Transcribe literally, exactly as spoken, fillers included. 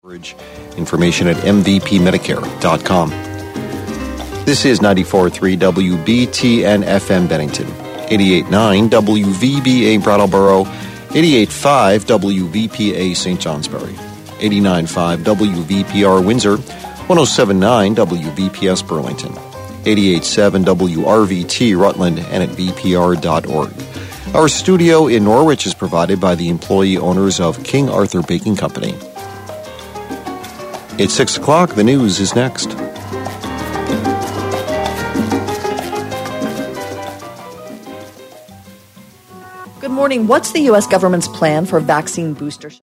Information at m v p medicare dot com. This is ninety-four point three W B T N F M Bennington, eighty-eight point nine W V B A Brattleboro, eighty-eight point five W V P A Saint Johnsbury, eighty-nine point five W V P R Windsor, one oh seven point nine W V P S Burlington, eighty-eight point seven W R V T Rutland, and at v p r dot org. Our studio in Norwich is provided by the employee owners of King Arthur Baking Company. It's six o'clock. The news is next. Good morning. What's the U S government's plan for vaccine boosters?